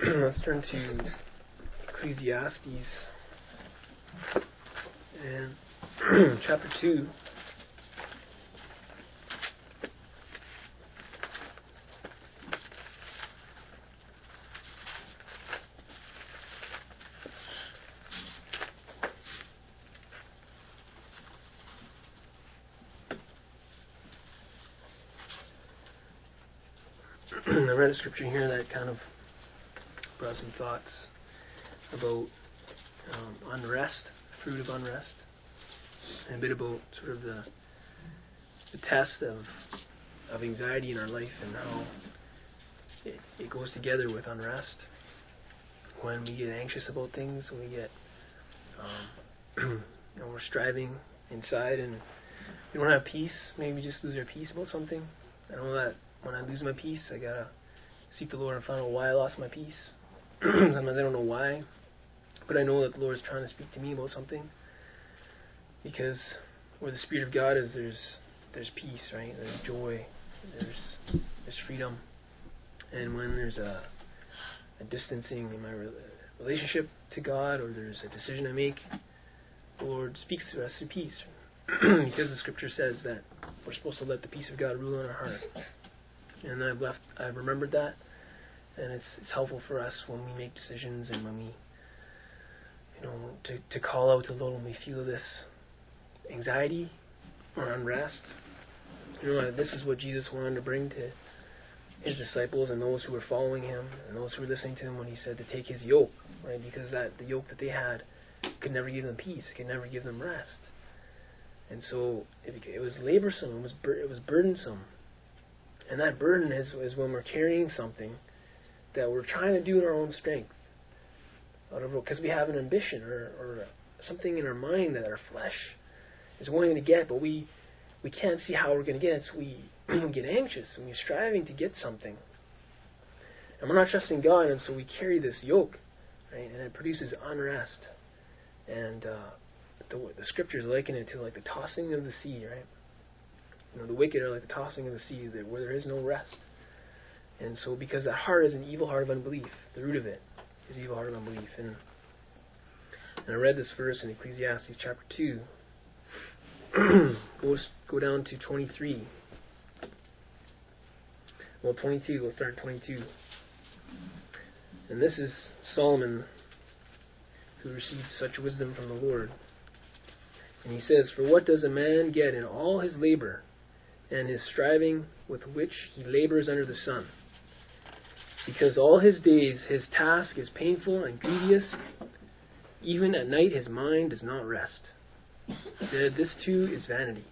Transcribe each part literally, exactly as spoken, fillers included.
Let's turn to Ecclesiastes and chapter two. I read a scripture here that kind of brought some thoughts about um, unrest, the fruit of unrest, and a bit about sort of the the test of of anxiety in our life and how it, it goes together with unrest. When we get anxious about things, when we get um, you know, we're striving inside and we don't have peace, maybe we just lose our peace about something. I know that when I lose my peace, I gotta seek the Lord and find out why I lost my peace. Sometimes I don't know why, but I know that the Lord is trying to speak to me about something. Because where the Spirit of God is, there's there's peace, right? There's joy, there's there's freedom. And when there's a, a distancing in my re- relationship to God, or there's a decision I make, the Lord speaks to us through peace. Because the Scripture says that we're supposed to let the peace of God rule in our heart. And I've left, I've remembered that, and it's it's helpful for us when we make decisions and when we, you know, to to call out to the Lord when we feel this anxiety or unrest. You know, this is what Jesus wanted to bring to His disciples and those who were following Him and those who were listening to Him when He said to take His yoke, right? Because that the yoke that they had could never give them peace, it could never give them rest, and so it, it was laborsome, it was bur- it was burdensome. And that burden is, is when we're carrying something that we're trying to do in our own strength, because we have an ambition or, or something in our mind that our flesh is wanting to get, but we we can't see how we're going to get it, so we, we get anxious and we're striving to get something. And we're not trusting God, and so we carry this yoke, right? And it produces unrest. And uh, the, the Scriptures liken it to like the tossing of the sea, right? You know, the wicked are like the tossing of the sea, where there is no rest. And so, because that heart is an evil heart of unbelief, the root of it is evil heart of unbelief. And, and I read this verse in Ecclesiastes chapter two. go, go down to twenty-three. Well, twenty-two, we'll start at twenty-two. And this is Solomon, who received such wisdom from the Lord. And he says, "For what does a man get in all his labor, and his striving with which he labors under the sun? Because all his days his task is painful and grievous. Even at night his mind does not rest. He said, this too is vanity."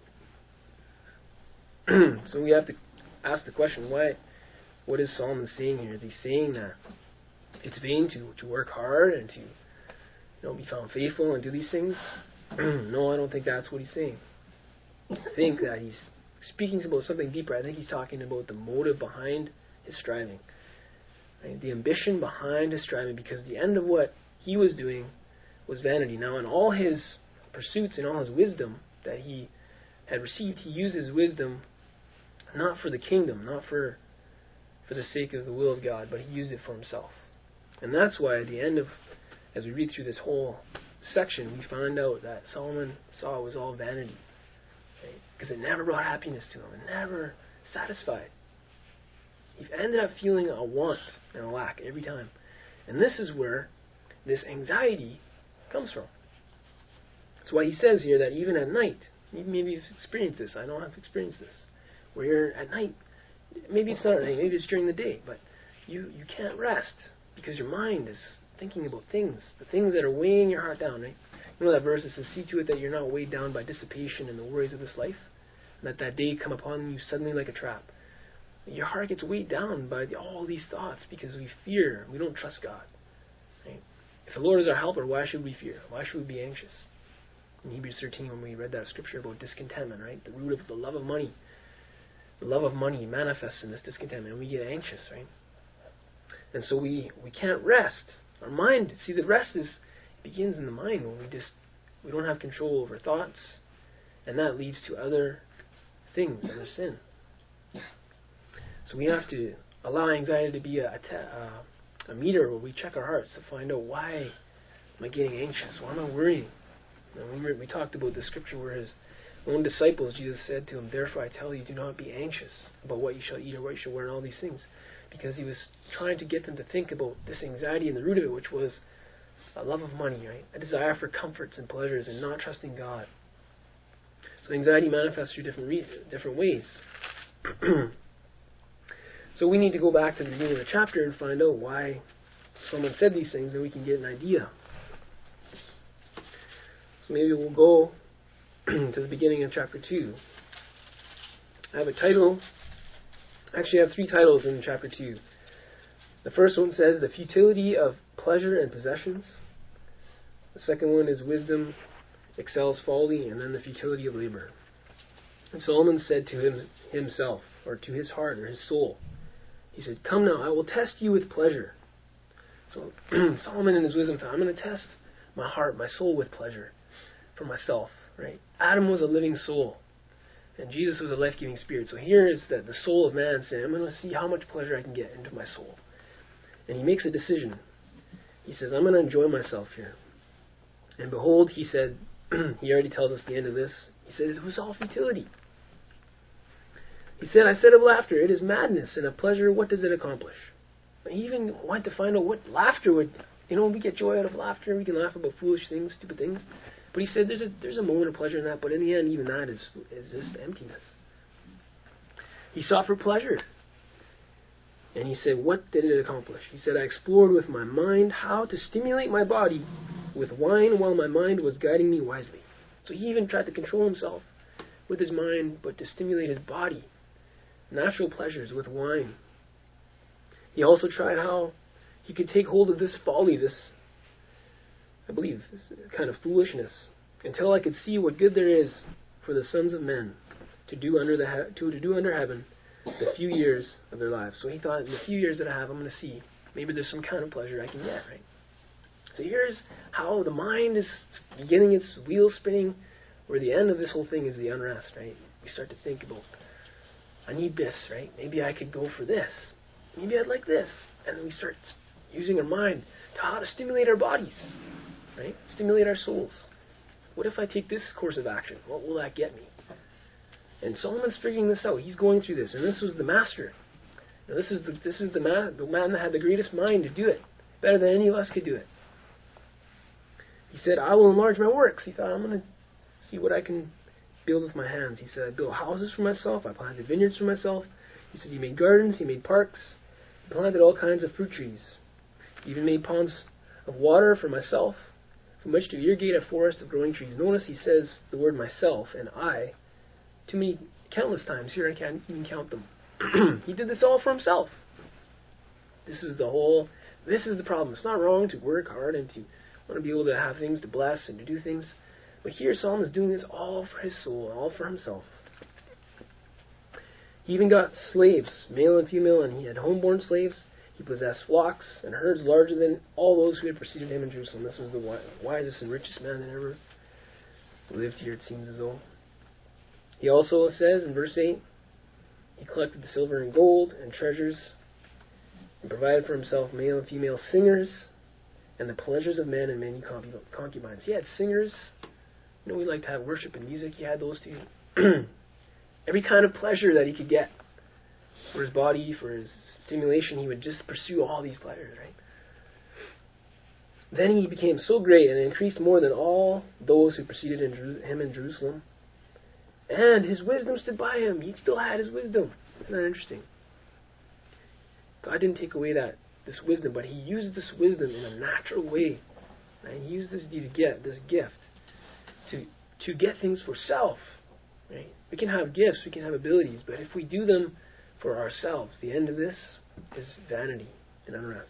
So we have to ask the question, why? What is Solomon saying here? Is he saying that it's vain to, to work hard and to, you know, be found faithful and do these things? No, I don't think that's what he's saying. I think that he's speaking about something deeper. I think he's talking about the motive behind his striving, right? The ambition behind his striving, because the end of what he was doing was vanity. Now, in all his pursuits and all his wisdom that he had received, he used his wisdom not for the kingdom, not for for the sake of the will of God, but he used it for himself. And that's why at the end of, as we read through this whole section, we find out that Solomon saw it was all vanity, right? Because it never brought happiness to him. It never satisfied. He ended up feeling a want and a lack every time. And this is where this anxiety comes from. That's why he says here that even at night, maybe you've experienced this, I don't have experienced this, where you're at night, maybe it's not at night, maybe it's during the day, but you, you can't rest because your mind is thinking about things, the things that are weighing your heart down, right? You know that verse that says, "See to it that you're not weighed down by dissipation and the worries of this life, and that that day come upon you suddenly like a trap." Your heart gets weighed down by the, all these thoughts because we fear, we don't trust God, right? If the Lord is our helper, why should we fear? Why should we be anxious? In Hebrews thirteen, when we read that scripture about discontentment, right? The root of the love of money, the love of money manifests in this discontentment, and we get anxious, right? And so we, we can't rest. Our mind, see, the rest is begins in the mind when we just we don't have control over thoughts, and that leads to other things, other sin. So we have to allow anxiety to be a, a, a meter where we check our hearts to find out, why am I getting anxious? Why am I worrying? And we, we talked about the scripture where his own disciples, Jesus said to him, therefore I tell you, do not be anxious about what you shall eat or what you shall wear and all these things. Because he was trying to get them to think about this anxiety and the root of it, which was a love of money, right? A desire for comforts and pleasures and not trusting God. So anxiety manifests through different re- different ways. So we need to go back to the beginning of the chapter and find out why someone said these things, and we can get an idea. So maybe we'll go to the beginning of chapter two. I have a title. Actually, I have three titles in chapter two. The first one says, The Futility of Pleasure and Possessions. The second one is Wisdom Excels Folly, and then The Futility of Labor. And Solomon said to him himself, or to his heart, or his soul, he said, come now, I will test you with pleasure. So Solomon in his wisdom thought, I'm going to test my heart, my soul with pleasure for myself. Right? Adam was a living soul, and Jesus was a life-giving spirit. So here is that the soul of man saying, I'm going to see how much pleasure I can get into my soul. And he makes a decision. He says, I'm going to enjoy myself here. And behold, he said, he already tells us the end of this, he said, it was all futility. He said, I said of laughter, it is madness, and of pleasure, what does it accomplish? He even went to find out what laughter would, you know, we get joy out of laughter, we can laugh about foolish things, stupid things. But he said there's a there's a moment of pleasure in that, but in the end, even that is, is just emptiness. He sought for pleasure. And he said, what did it accomplish? He said, I explored with my mind how to stimulate my body with wine while my mind was guiding me wisely. So he even tried to control himself with his mind, but to stimulate his body. Natural pleasures with wine. He also tried how he could take hold of this folly, this, I believe, this kind of foolishness, until I could see what good there is for the sons of men to do under the he- to, to do under heaven the few years of their lives. So he thought, in the few years that I have, I'm going to see maybe there's some kind of pleasure I can get, right? So here's how the mind is beginning its wheel spinning, where the end of this whole thing is the unrest, right? We start to think about, I need this, right? Maybe I could go for this. Maybe I'd like this. And then we start using our mind to how to stimulate our bodies, right? Stimulate our souls. What if I take this course of action? What will that get me? And Solomon's figuring this out. He's going through this, and this was the master. Now this is the this is the man the man that had the greatest mind to do it, better than any of us could do it. He said, "I will enlarge my works." He thought, "I'm going to see what I can build with my hands." He said, "I built houses for myself. I planted vineyards for myself." He said, "He made gardens. He made parks. He planted all kinds of fruit trees. He even made ponds of water for myself, from which to irrigate a forest of growing trees." Notice he says the word "myself" and "I" to me countless times. Here I can't even count them. He did this all for himself. This is the whole, this is the problem. It's not wrong to work hard and to want to be able to have things to bless and to do things. But here Solomon is doing this all for his soul, all for himself. He even got slaves, male and female, and he had homeborn slaves. He possessed flocks and herds larger than all those who had preceded him in Jerusalem. This was the wisest and richest man that ever lived here, it seems as though. He also says in verse eight, he collected the silver and gold and treasures and provided for himself male and female singers and the pleasures of men and many concubines. He had singers. You know, we like to have worship and music. He had those too. Every kind of pleasure that he could get for his body, for his stimulation, he would just pursue all these pleasures, right? Then he became so great and increased more than all those who preceded in Jeru- him in Jerusalem. And his wisdom stood by him. He still had his wisdom. Isn't that interesting? God didn't take away that this wisdom, but he used this wisdom in a natural way. Right? He used this, these gift, this gift to to get things for self. Right? We can have gifts, we can have abilities, but if we do them for ourselves, the end of this is vanity and unrest.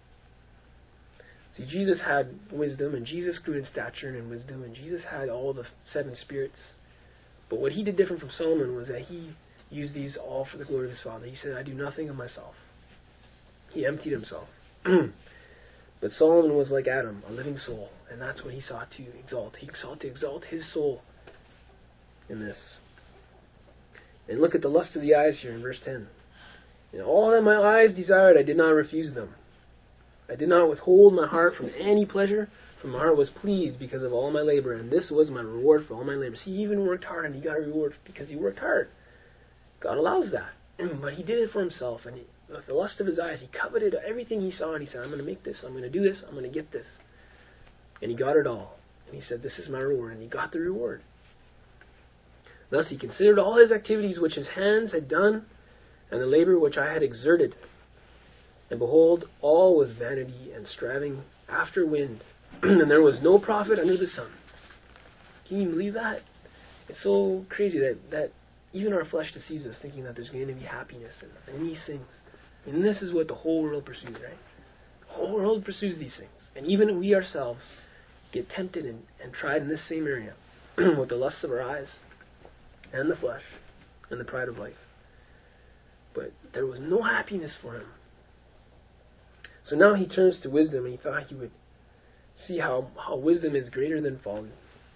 See, Jesus had wisdom, and Jesus grew in stature and in wisdom, and Jesus had all the seven spirits. But what he did different from Solomon was that he used these all for the glory of his Father. He said, I do nothing of myself. He emptied himself. But Solomon was like Adam, a living soul, and that's what he sought to exalt. He sought to exalt his soul in this. And look at the lust of the eyes here in verse ten. And all that my eyes desired, I did not refuse them. I did not withhold my heart from any pleasure, for my heart was pleased because of all my labor, and this was my reward for all my labors. He even worked hard, and he got a reward because he worked hard. God allows that. But he did it for himself, and he, with the lust of his eyes, he coveted everything he saw, and he said, I'm going to make this, I'm going to do this, I'm going to get this. And he got it all. And he said, this is my reward, and he got the reward. Thus he considered all his activities which his hands had done, and the labor which I had exerted. And behold, all was vanity and striving after wind, and there was no profit under the sun. Can you believe that? It's so crazy that, that even our flesh deceives us, thinking that there's going to be happiness in, in these things. And this is what the whole world pursues, right? The whole world pursues these things. And even we ourselves get tempted and, and tried in this same area with the lusts of our eyes and the flesh and the pride of life. But there was no happiness for him. So now he turns to wisdom, and he thought he would see how, how wisdom is greater than folly.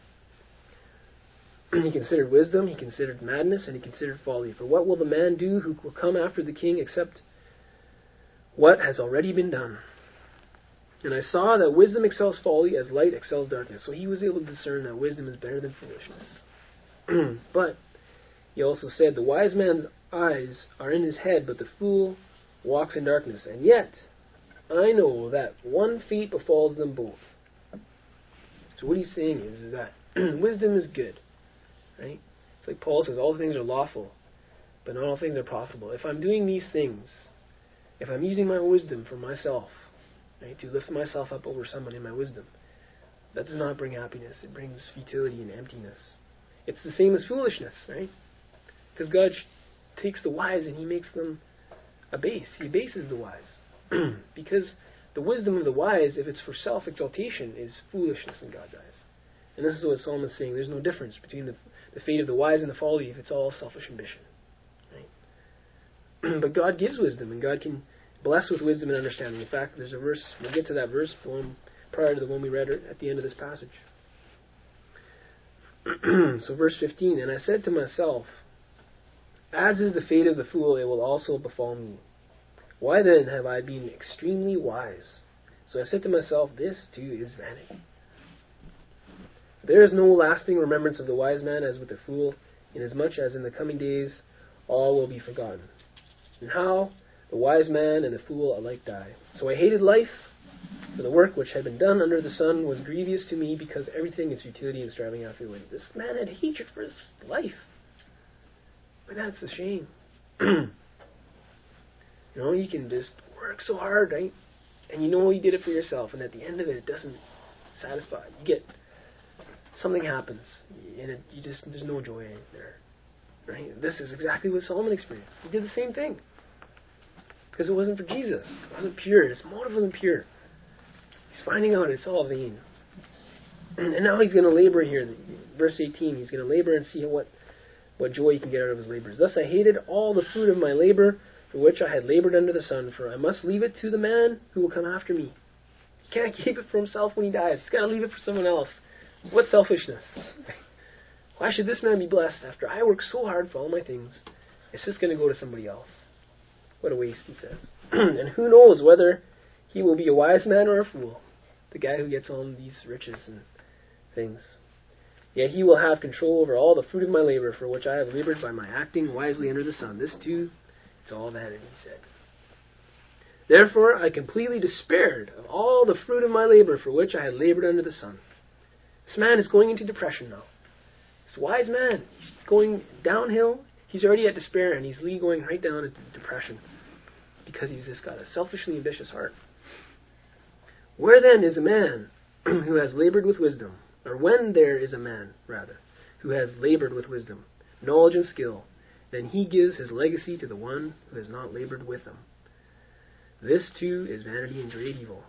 He considered wisdom, he considered madness, and he considered folly. For what will the man do who will come after the king except what has already been done? And I saw that wisdom excels folly as light excels darkness. So he was able to discern that wisdom is better than foolishness. But he also said, the wise man's eyes are in his head, but the fool walks in darkness. And yet I know that one fate befalls them both. So what he's saying is, is that wisdom is good. Right? It's like Paul says, all things are lawful, but not all things are profitable. If I'm doing these things, if I'm using my wisdom for myself, right, to lift myself up over somebody in my wisdom, that does not bring happiness. It brings futility and emptiness. It's the same as foolishness, right? Because God takes the wise and he makes them abase. He abases the wise. Because the wisdom of the wise, if it's for self-exaltation, is foolishness in God's eyes. And this is what Solomon is saying. There's no difference between the, the fate of the wise and the folly if it's all selfish ambition. Right? But God gives wisdom, and God can bless with wisdom and understanding. In fact, there's a verse, we'll get to that verse, the one prior to the one we read at the end of this passage. So verse fifteen, and I said to myself, as is the fate of the fool, it will also befall me. Why then have I been extremely wise? So I said to myself, this too is vanity. There is no lasting remembrance of the wise man as with the fool, inasmuch as in the coming days all will be forgotten. And how the wise man and the fool alike die. So I hated life, for the work which had been done under the sun was grievous to me, because everything is futility and striving after the wind. This man had hatred for his life. But that's a shame. You know, you can just work so hard, right? And you know you did it for yourself, and at the end of it, it doesn't satisfy. You get something happens, and it, you just there's no joy in there, right? This is exactly what Solomon experienced. He did the same thing because it wasn't for Jesus. It wasn't pure. His motive wasn't pure. He's finding out it's all vain, and, and now he's going to labor here. Verse eighteen. He's going to labor and see what what joy he can get out of his labors. Thus I hated all the fruit of my labor, for which I had labored under the sun, for I must leave it to the man who will come after me. He can't keep it for himself when he dies. He's got to leave it for someone else. What selfishness. Why should this man be blessed after I work so hard for all my things? It's just going to go to somebody else. What a waste, he says. And who knows whether he will be a wise man or a fool, the guy who gets all these riches and things. Yet he will have control over all the fruit of my labor, for which I have labored by my acting wisely under the sun. This too, it's all vanity, he said. Therefore I completely despaired of all the fruit of my labor, for which I had labored under the sun. This man is going into depression now. This wise man, he's going downhill. He's already at despair, and he's going right down into depression because he's just got a selfishly ambitious heart. Where then is a man who has labored with wisdom, or when there is a man, rather, who has labored with wisdom, knowledge and skill, then he gives his legacy to the one who has not labored with him. This too is vanity and great evil.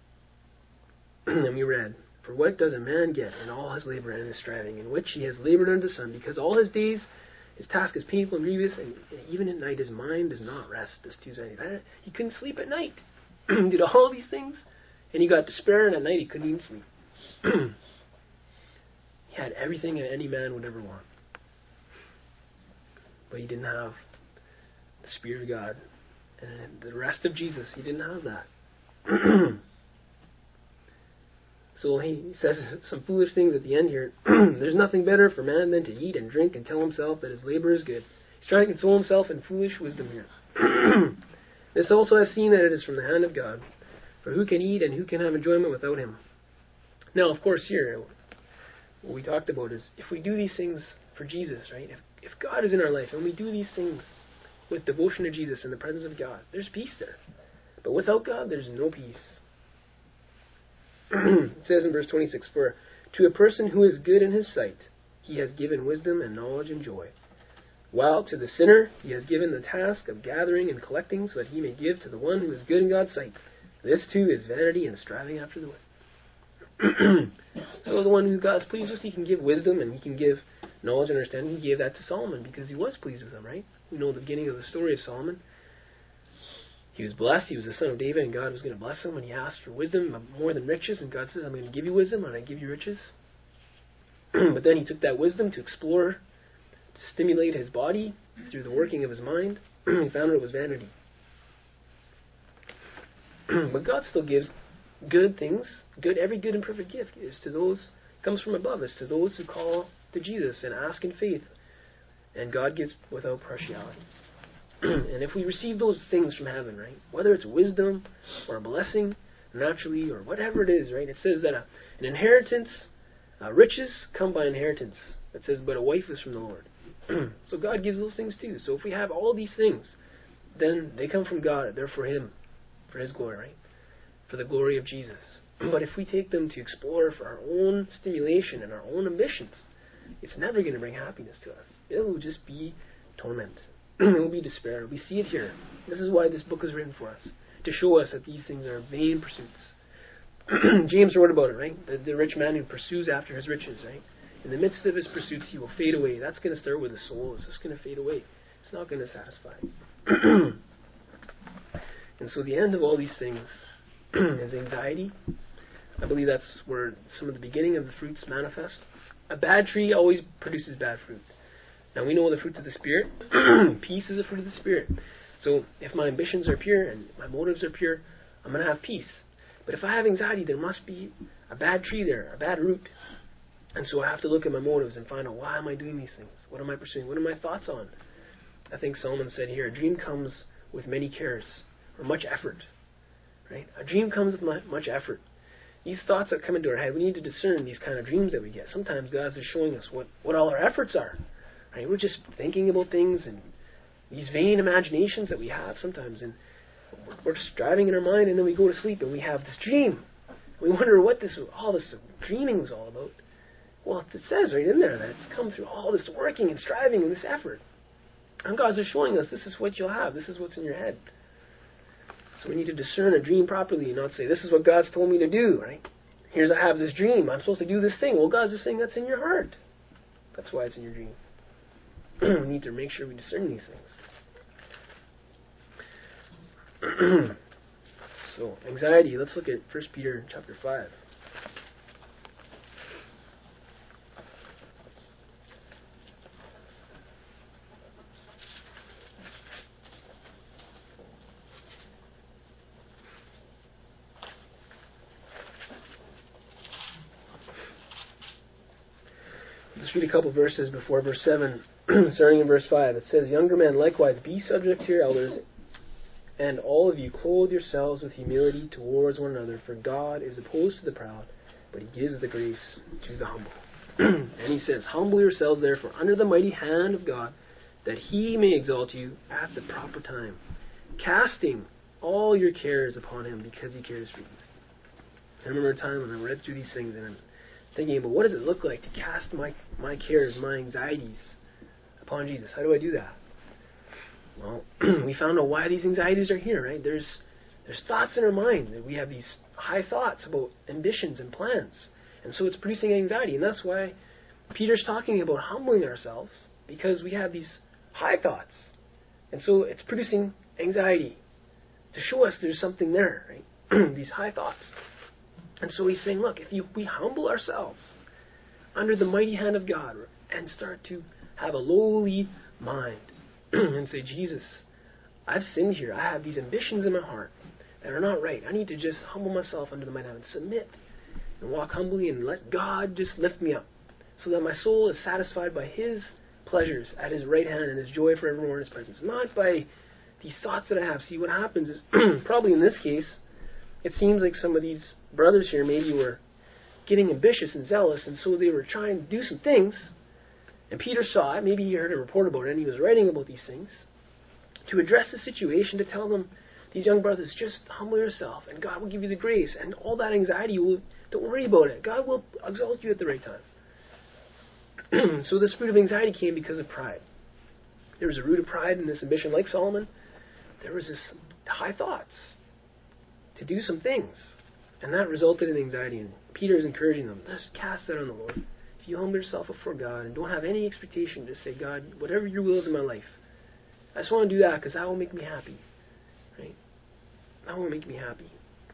And we read, for what does a man get in all his labor and his striving, in which he has labored under the sun, because all his days his task is painful and grievous, and even at night his mind does not rest. This too is vanity. He couldn't sleep at night. Did all these things, and he got despair, and at night he couldn't even sleep. He had everything that any man would ever want, but he didn't have the Spirit of God and the rest of Jesus. He didn't have that. So he says some foolish things at the end here. There's nothing better for man than to eat and drink and tell himself that his labor is good. He's trying to console himself in foolish wisdom here. This also I've seen that it is from the hand of God. For who can eat and who can have enjoyment without him? Now, of course, here, what we talked about is if we do these things for Jesus, right? If, if God is in our life and we do these things with devotion to Jesus in the presence of God, there's peace there. But without God, there's no peace. It says in verse twenty-six, For to a person who is good in his sight, he has given wisdom and knowledge and joy. While to the sinner, he has given the task of gathering and collecting so that he may give to the one who is good in God's sight. This too is vanity and striving after the wind. So the one who God is pleased with, he can give wisdom and he can give knowledge and understanding. He gave that to Solomon because he was pleased with him, right? We know the beginning of the story of Solomon. He was blessed. He was the son of David, and God was going to bless him. And he asked for wisdom more than riches, and God says, I'm going to give you wisdom, and I give you riches. But then he took that wisdom to explore, to stimulate his body through the working of his mind. He found it was vanity. But God still gives good things. Good, every good and perfect gift is to those, comes from above. It's to those who call to Jesus and ask in faith. And God gives without partiality. And if we receive those things from heaven, right, whether it's wisdom or a blessing, naturally, or whatever it is, right, it says that a, an inheritance, uh, riches come by inheritance. It says, but a wife is from the Lord. So God gives those things too. So if we have all these things, then they come from God. They're for Him, for His glory, right, for the glory of Jesus. But if we take them to explore for our own stimulation and our own ambitions, it's never going to bring happiness to us. It will just be torment. It will be despair. We see it here. This is why this book is written for us, to show us that these things are vain pursuits. James wrote about it, right? The, the rich man who pursues after his riches, right? In the midst of his pursuits, he will fade away. That's going to start with the soul. It's just going to fade away. It's not going to satisfy. And so the end of all these things is anxiety. I believe that's where some of the beginning of the fruits manifest. A bad tree always produces bad fruit. Now we know the fruits of the Spirit. Peace is a fruit of the Spirit. So if my ambitions are pure and my motives are pure, I'm going to have peace. But if I have anxiety, there must be a bad tree there, a bad root. And so I have to look at my motives and find out, why am I doing these things? What am I pursuing? What are my thoughts on? I think Solomon said here, a dream comes with many cares, or much effort. Right? A dream comes with much effort. These thoughts that come into our head, we need to discern these kind of dreams that we get. Sometimes God is showing us what, what all our efforts are. Right? We're just thinking about things and these vain imaginations that we have sometimes, and we're just driving in our mind, and then we go to sleep and we have this dream. We wonder what this all this dreaming was all about. Well, it says right in there that it's come through all this working and striving and this effort. And God's just showing us this is what you'll have. This is what's in your head. So we need to discern a dream properly and not say, this is what God's told me to do. Right? Here's I have this dream. I'm supposed to do this thing. Well, God's just saying that's in your heart. That's why it's in your dream. We need to make sure we discern these things. So, anxiety. Let's look at First Peter chapter five. Let's read a couple verses before verse seven. Starting in verse five, it says, Younger men, likewise, be subject to your elders, and all of you clothe yourselves with humility towards one another, for God is opposed to the proud, but He gives the grace to the humble. And He says, Humble yourselves, therefore, under the mighty hand of God, that He may exalt you at the proper time, casting all your cares upon Him, because He cares for you. I remember a time when I read through these things, and I'm thinking about, what does it look like to cast my, my cares, my anxieties upon Jesus? How do I do that? Well, we found out why these anxieties are here, right? There's there's thoughts in our mind that we have these high thoughts about ambitions and plans, and so it's producing anxiety. And that's why Peter's talking about humbling ourselves, because we have these high thoughts, and so it's producing anxiety to show us there's something there, right? These high thoughts. And so he's saying, look, if you, we humble ourselves under the mighty hand of God and start to have a lowly mind and say, Jesus, I've sinned here. I have these ambitions in my heart. that are not right. I need to just humble myself under the mighty hand and submit and walk humbly and let God just lift me up so that my soul is satisfied by His pleasures at His right hand and His joy forevermore in His presence. Not by these thoughts that I have. See, what happens is, probably in this case, it seems like some of these brothers here maybe were getting ambitious and zealous, and so they were trying to do some things, and Peter saw it. Maybe he heard a report about it, and he was writing about these things to address the situation, to tell them, these young brothers, just humble yourself, and God will give you the grace, and all that anxiety, will, don't worry about it. God will exalt you at the right time. So this root of anxiety came because of pride. There was a root of pride in this ambition, like Solomon. There was this high thoughts to do some things, and that resulted in anxiety. And Peter is encouraging them, just cast that on the Lord. If you humble yourself before God and don't have any expectation, just say, God, whatever your will is in my life, I just want to do that because that will make me happy. Right? That will make me happy.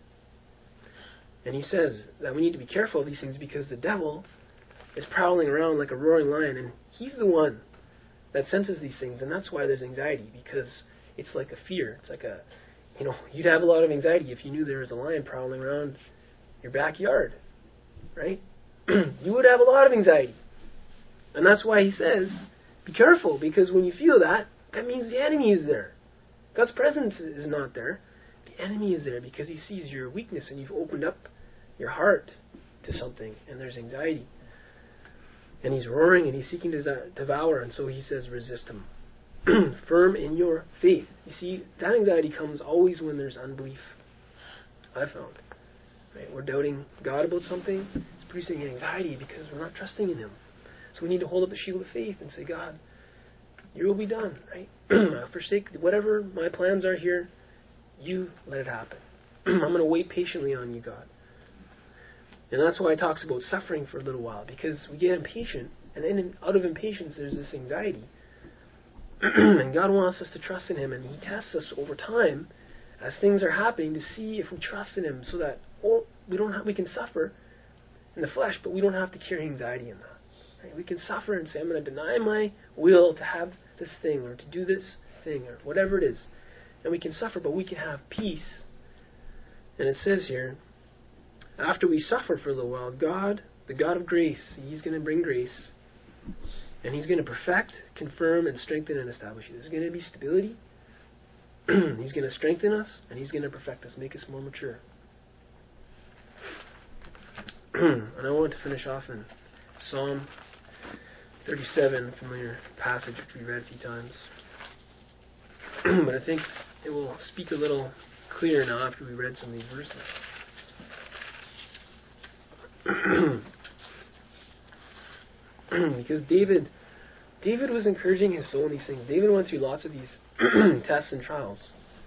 And he says that we need to be careful of these things because the devil is prowling around like a roaring lion, and he's the one that senses these things, and that's why there's anxiety, because it's like a fear. It's like a, you know, you'd have a lot of anxiety if you knew there was a lion prowling around your backyard, right? You would have a lot of anxiety. And that's why he says, be careful, because when you feel that, that means the enemy is there. God's presence is not there. The enemy is there because he sees your weakness and you've opened up your heart to something, and there's anxiety. And he's roaring and he's seeking to devour, and so he says, resist him. Firm in your faith. You see, that anxiety comes always when there's unbelief, I've found. Right? We're doubting God about something. It's producing anxiety because we're not trusting in Him. So we need to hold up the shield of faith and say, God, your will be done. Right? I'll forsake whatever my plans are here. You let it happen. I'm going to wait patiently on you, God. And that's why it talks about suffering for a little while, because we get impatient, and then out of impatience there's this anxiety. And God wants us to trust in Him, and He tests us over time as things are happening to see if we trust in Him, so that oh, we don't have, we can suffer in the flesh, but we don't have to carry anxiety in that. Right? We can suffer and say, I'm going to deny my will to have this thing or to do this thing or whatever it is, and we can suffer, but we can have peace. And it says here, after we suffer for a little while, God, the God of grace, He's going to bring grace. And He's going to perfect, confirm, and strengthen and establish you. There's going to be stability. He's going to strengthen us, and He's going to perfect us, make us more mature. And I want to finish off in Psalm thirty-seven, a familiar passage which we read a few times. But I think it will speak a little clearer now after we read some of these verses. Because David David was encouraging his soul in these things. David went through lots of these tests and trials.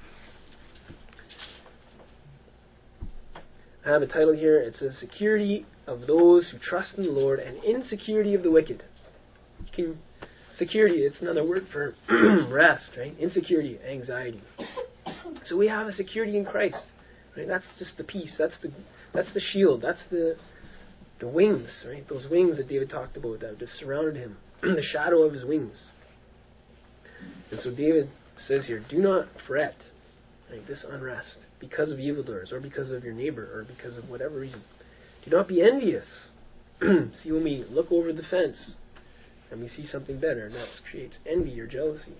I have a title here. It says, Security of those who trust in the Lord and insecurity of the wicked. You can, security, it's another word for rest, right? Insecurity, anxiety. So we have a security in Christ. Right? That's just the peace. That's the that's the shield. That's the the wings, right? Those wings that David talked about that just surrounded him. The shadow of his wings. And so David says here, do not fret, right, this unrest because of evildoers or because of your neighbor or because of whatever reason. Do not be envious. See, when we look over the fence and we see something better, and that creates envy or jealousy.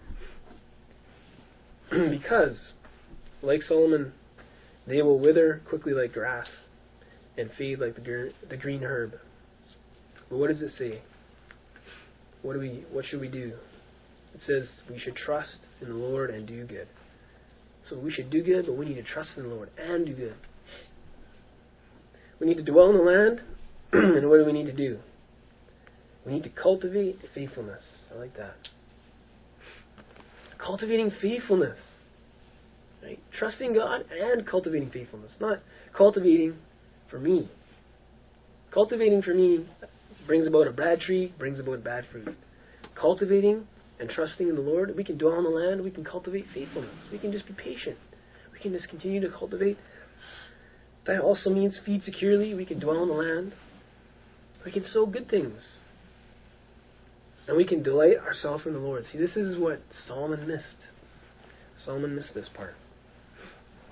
Because, like Solomon, they will wither quickly like grass and fade like the, gr- the green herb. But what does it say? What do we? What should we do? It says we should trust in the Lord and do good. So we should do good, but we need to trust in the Lord and do good. We need to dwell in the land, and what do we need to do? We need to cultivate faithfulness. I like that. Cultivating faithfulness. Right? Trusting God and cultivating faithfulness. Not cultivating for me. Cultivating for me brings about a bad tree, brings about bad fruit. Cultivating and trusting in the Lord, we can dwell on the land, we can cultivate faithfulness. We can just be patient. We can just continue to cultivate. That also means feed securely. We can dwell on the land. We can sow good things. And we can delight ourselves in the Lord. See, this is what Solomon missed. Solomon missed this part.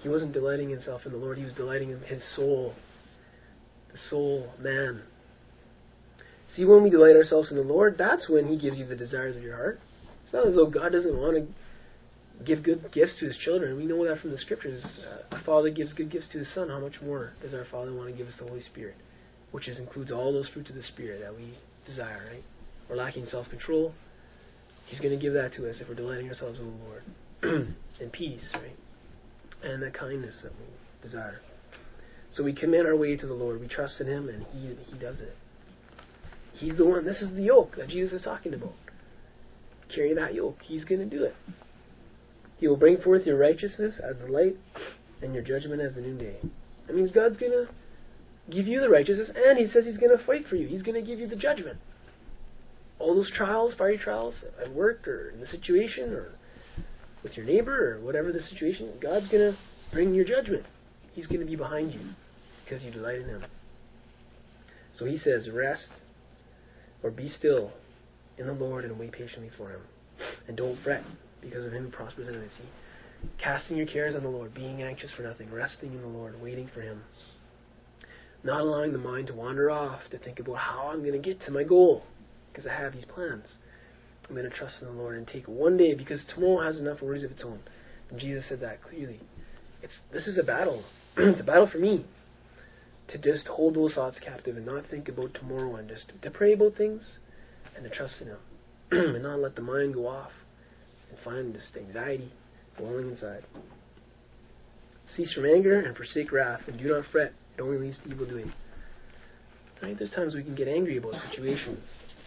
He wasn't delighting himself in the Lord. He was delighting in his soul. The soul, man. See, when we delight ourselves in the Lord, that's when He gives you the desires of your heart. It's not as though God doesn't want to give good gifts to His children. We know that from the Scriptures. Uh, a father gives good gifts to his son. How much more does our Father want to give us the Holy Spirit? Which is, includes all those fruits of the Spirit that we desire, right? We're lacking self-control. He's going to give that to us if we're delighting ourselves in the Lord. And peace, right? And that kindness that we desire. So we commit our way to the Lord. We trust in Him, and He He does it. He's the one. This is the yoke that Jesus is talking about. Carry that yoke. He's going to do it. He will bring forth your righteousness as the light and your judgment as the noonday. That means God's going to give you the righteousness, and He says He's going to fight for you. He's going to give you the judgment. All those trials, fiery trials at work or in the situation or with your neighbor or whatever the situation, God's going to bring your judgment. He's going to be behind you because you delight in Him. So He says, rest or be still in the Lord and wait patiently for Him. And don't fret because of him who prospers in the sea. Casting your cares on the Lord, being anxious for nothing, resting in the Lord, waiting for Him. Not allowing the mind to wander off to think about how I'm going to get to my goal because I have these plans. I'm going to trust in the Lord and take one day because tomorrow has enough worries of its own. And Jesus said that clearly. It's This is a battle. It's a battle for me to just hold those thoughts captive and not think about tomorrow and just to pray about things and to trust in Him and not let the mind go off and find this anxiety boiling inside. Cease from anger and forsake wrath, and do not fret. It only leads to evil doing. Right? There's times we can get angry about situations.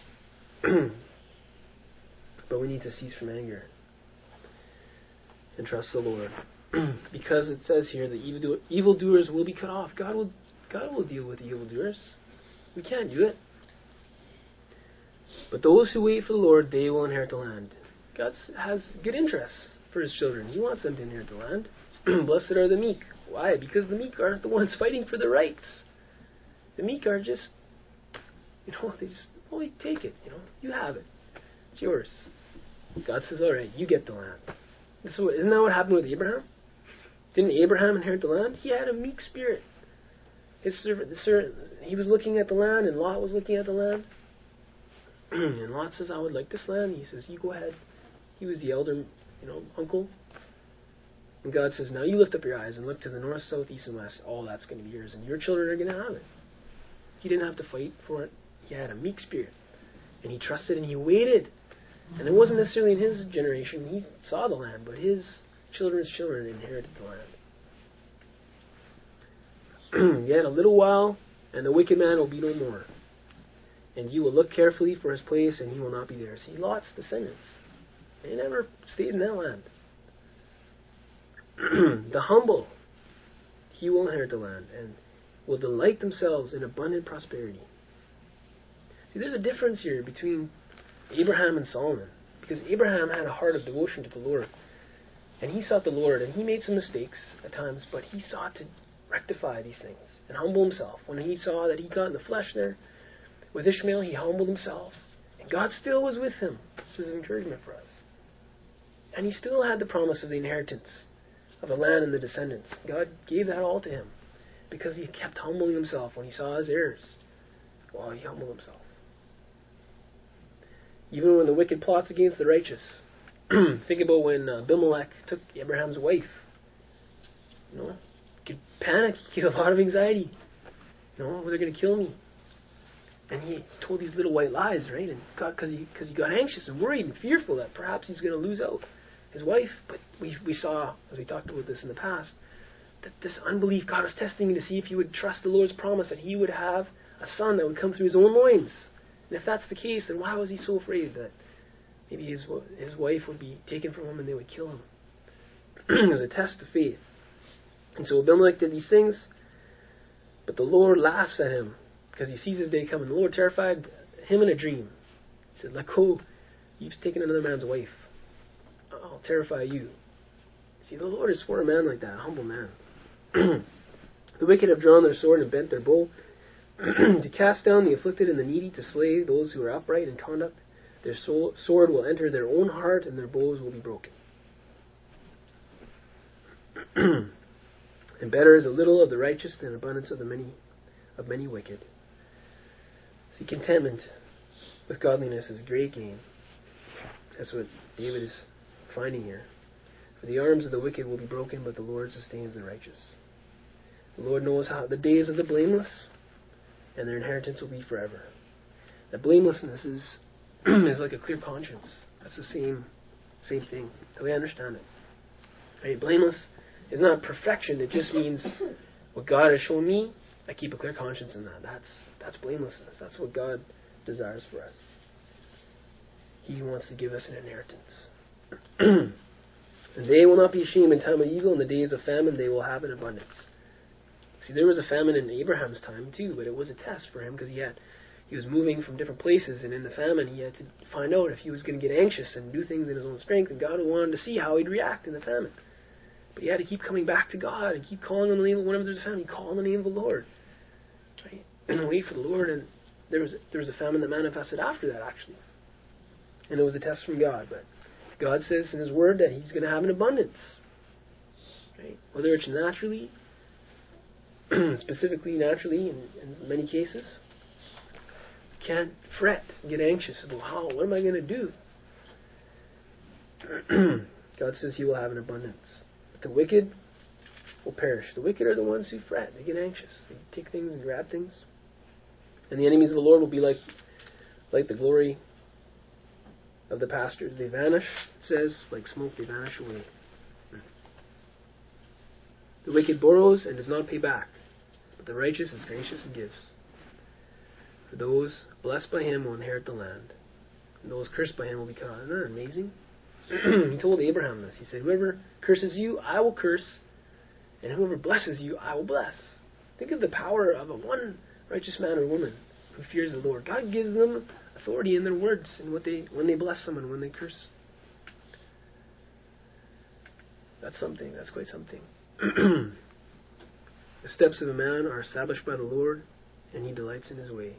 But we need to cease from anger and trust the Lord. Because it says here that evil evildoers will be cut off. God will God will deal with the evildoers. We can't do it. But those who wait for the Lord, they will inherit the land. God has good interests for His children. He wants them to inherit the land. Blessed are the meek. Why? Because the meek aren't the ones fighting for their rights. The meek are just, you know, they just, well, take it, you know, you have it. It's yours. God says, all right, you get the land. So isn't that what happened with Abraham? Didn't Abraham inherit the land? He had a meek spirit. His servant, the servant, he was looking at the land, and Lot was looking at the land. And Lot says, I would like this land. He says, you go ahead. He was the elder, you know, uncle. And God says, now you lift up your eyes and look to the north, south, east, and west. All that's going to be yours, and your children are going to have it. He didn't have to fight for it. He had a meek spirit. And he trusted and he waited. And it wasn't necessarily in his generation. He saw the land, but his children's children inherited the land. Yet a little while, and the wicked man will be no more. And you will look carefully for his place, and he will not be there. See, Lot's descendants, they never stayed in that land. The humble, he will inherit the land, and will delight themselves in abundant prosperity. See, there's a difference here between Abraham and Solomon, because Abraham had a heart of devotion to the Lord, and he sought the Lord, and he made some mistakes at times, but he sought to rectify these things and humble himself. When he saw that he got in the flesh there with Ishmael, he humbled himself, and God still was with him. This is encouragement for us. And he still had the promise of the inheritance of the land and the descendants. God gave that all to him because he kept humbling himself when he saw his heirs. Well, he humbled himself. Even when the wicked plots against the righteous. Think about when uh, Abimelech took Abraham's wife. You know, he could panic, he had a lot of anxiety. You know, they're going to kill me. And he told these little white lies, right? And God, because he, cause he got anxious and worried and fearful that perhaps he's going to lose out his wife. But we we saw, as we talked about this in the past, that this unbelief, God was testing him to see if he would trust the Lord's promise that he would have a son that would come through his own loins. And if that's the case, then why was he so afraid that maybe his his wife would be taken from him and they would kill him? It was a test of faith. And so Abimelech did these things, but the Lord laughs at him because he sees his day coming. The Lord terrified him in a dream. He said, let go. You've taken another man's wife. I'll terrify you. See, the Lord is for a man like that, a humble man. The wicked have drawn their sword and bent their bow to cast down the afflicted and the needy, to slay those who are upright in conduct. Their soul, sword will enter their own heart, and their bows will be broken. And better is a little of the righteous than abundance of the many of many wicked. See, contentment with godliness is great gain. That's what David is finding here. For the arms of the wicked will be broken, but the Lord sustains the righteous. The Lord knows how the days of the blameless, and their inheritance will be forever. That blamelessness is is like a clear conscience. That's the same same thing. The way I understand it. Right? Blameless is not perfection. It just means what God has shown me, I keep a clear conscience in that. That's that's blamelessness. That's what God desires for us. He wants to give us an inheritance. And they will not be ashamed in time of evil. In the days of famine they will have an abundance. See, there was a famine in Abraham's time too, but it was a test for him because he had he was moving from different places, and in the famine he had to find out if he was going to get anxious and do things in his own strength, and God wanted to see how he'd react in the famine. But he had to keep coming back to God and keep calling on the name of, whenever there's a famine, call on the name of the Lord. Right? And wait for the Lord. And there was there was a famine that manifested after that, actually. And it was a test from God. But God says in His Word that He's going to have an abundance. Right? Whether it's naturally, specifically naturally in, in many cases, you can't fret and get anxious about how, what am I going to do? God says He will have an abundance. But the wicked will perish. The wicked are the ones who fret. They get anxious. They take things and grab things. And the enemies of the Lord will be like like the glory of the pastures. They vanish, it says, like smoke, they vanish away. The wicked borrows and does not pay back, but the righteous is gracious and gives. For those blessed by Him will inherit the land, and those cursed by Him will be cut off. Isn't that amazing? He told Abraham this. He said, whoever curses you, I will curse, and whoever blesses you, I will bless. Think of the power of a one righteous man or woman who fears the Lord. God gives them authority in their words and what they when they bless someone, when they curse. That's something. That's quite something. The steps of a man are established by the Lord, and He delights in His way.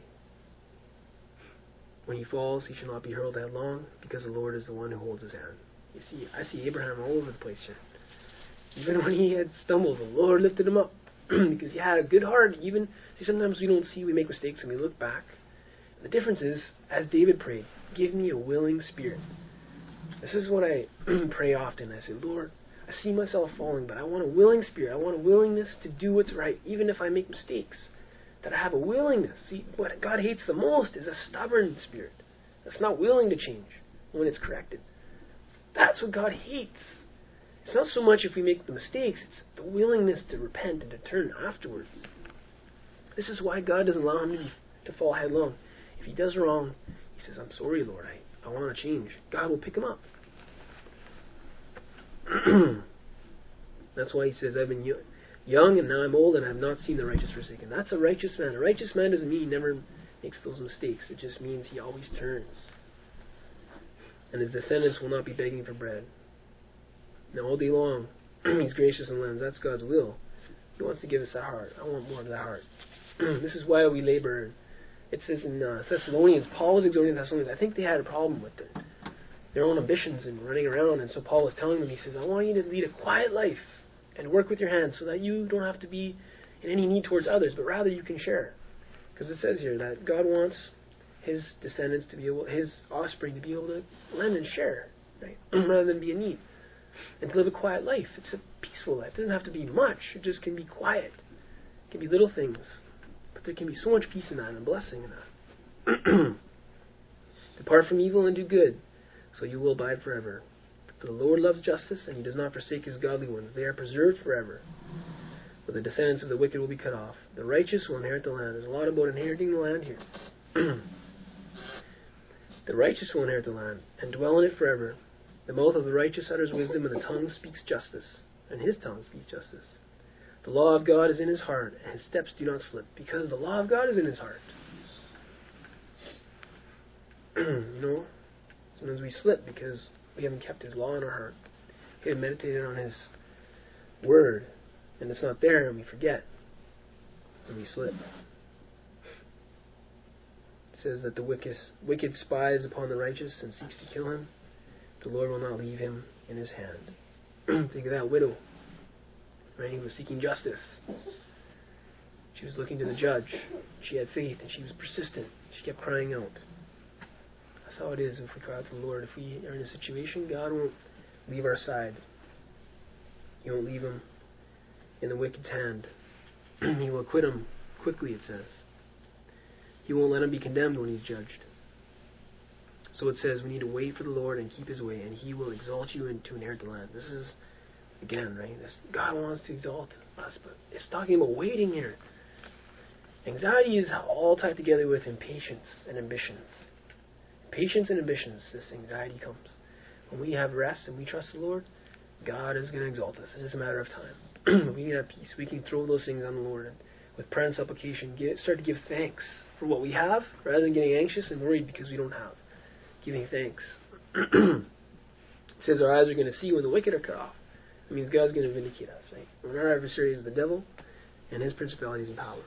When he falls, he shall not be hurled headlong, because the Lord is the one who holds his hand. You see, I see Abraham all over the place here. Even when he had stumbled, the Lord lifted him up, because he had a good heart. Even see, sometimes we don't see, we make mistakes, and we look back. The difference is, as David prayed, give me a willing spirit. This is what I pray often. I say, Lord, I see myself falling, but I want a willing spirit. I want a willingness to do what's right, even if I make mistakes. That I have a willingness. See, what God hates the most is a stubborn spirit that's not willing to change when it's corrected. That's what God hates. It's not so much if we make the mistakes, it's the willingness to repent and to turn afterwards. This is why God doesn't allow him to, be, to fall headlong. If he does wrong, he says, I'm sorry, Lord, I, I want to change. God will pick him up. That's why he says, I've been young and now I'm old and I have not seen the righteous forsaken. That's a righteous man. A righteous man doesn't mean he never makes those mistakes. It just means he always turns. And his descendants will not be begging for bread. Now all day long, he's gracious and lends. That's God's will. He wants to give us that heart. I want more of that heart. This is why we labor. It says in uh, Thessalonians, Paul was exhorting the Thessalonians. I think they had a problem with it. Their own ambitions and running around. And so Paul was telling them, he says, I want you to lead a quiet life and work with your hands so that you don't have to be in any need towards others, but rather you can share. Because it says here that God wants his descendants to be able, his offspring to be able to lend and share, right? Rather than be in need. And to live a quiet life. It's a peaceful life. It doesn't have to be much. It just can be quiet. It can be little things. But there can be so much peace in that and blessing in that. Depart from evil and do good, so you will abide forever. For the Lord loves justice, and he does not forsake his godly ones. They are preserved forever. But the descendants of the wicked will be cut off. The righteous will inherit the land. There's a lot about inheriting the land here. The righteous will inherit the land, and dwell in it forever. The mouth of the righteous utters wisdom, and the tongue speaks justice. And his tongue speaks justice. The law of God is in his heart, and his steps do not slip, because the law of God is in his heart. You know, sometimes we slip because we haven't kept his law in our heart. We haven't meditated on his word, and it's not there, and we forget, and we slip. It says that the wicked, wicked spies upon the righteous and seeks to kill him. The Lord will not leave him in his hand. Think of that widow. right? He was seeking justice. She was looking to the judge. She had faith and she was persistent. She kept crying out. That's how it is if we cry out to the Lord. If we are in a situation, God won't leave our side. He won't leave him in the wicked's hand. He will acquit him quickly, it says. He won't let him be condemned when he's judged. So it says we need to wait for the Lord and keep his way, and he will exalt you and to inherit the land. This is, again, right? This, God wants to exalt us, but it's talking about waiting here. Anxiety is all tied together with impatience and ambitions. Patience and ambitions, this anxiety comes. When we have rest and we trust the Lord, God is going to exalt us. It's just a matter of time. We can have peace. We can throw those things on the Lord and with prayer and supplication, get, start to give thanks for what we have rather than getting anxious and worried because we don't have. Giving thanks. It says our eyes are going to see when the wicked are cut off. It means God's going to vindicate us. Right? When our adversary is the devil and his principalities and powers.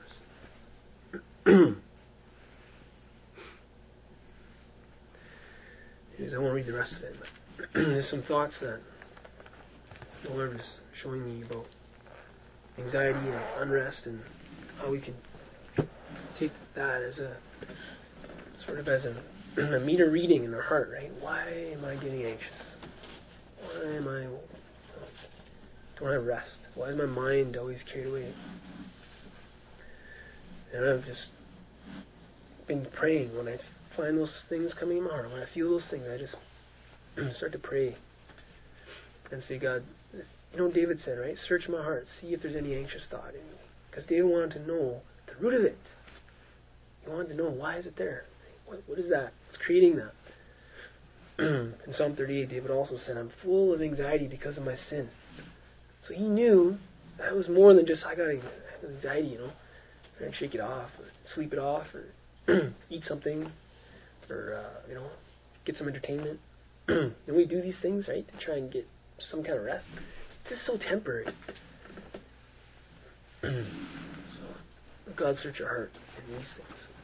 I won't read the rest of it, but there's some thoughts that the Lord was showing me about anxiety and unrest and how we can take that as a sort of as a, a meter reading in our heart, right? Why am I getting anxious? Why am I don't I have rest? Why is my mind always carried away? And I've just been praying when I find those things coming in my heart. When I feel those things, I just start to pray and say, God, you know, David said, right? Search my heart, see if there's any anxious thought in me. Because David wanted to know the root of it. He wanted to know, why is it there? What, what is that? It's creating that. In Psalm thirty-eight, David also said, I'm full of anxiety because of my sin. So he knew that was more than just, I got anxiety, you know. I can shake it off, or sleep it off, or eat something, or, uh, you know, get some entertainment. And we do these things, right, to try and get some kind of rest. It's just so temporary. So, God search your heart in these things.